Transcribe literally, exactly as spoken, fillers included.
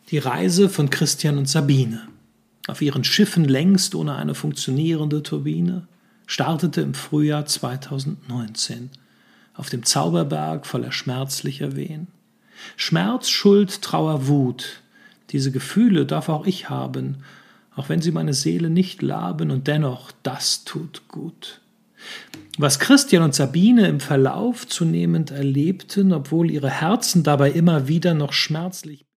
Die Reise von Christian und Sabine. Auf ihren Schiffen längst ohne eine funktionierende Turbine startete im Frühjahr zweitausendneunzehn auf dem Zauberberg voller schmerzlicher Wehen. Schmerz, Schuld, Trauer, Wut, diese Gefühle darf auch ich haben, auch wenn sie meine Seele nicht laben, und dennoch, das tut gut. Was Christian und Sabine im Verlauf zunehmend erlebten, obwohl ihre Herzen dabei immer wieder noch schmerzlich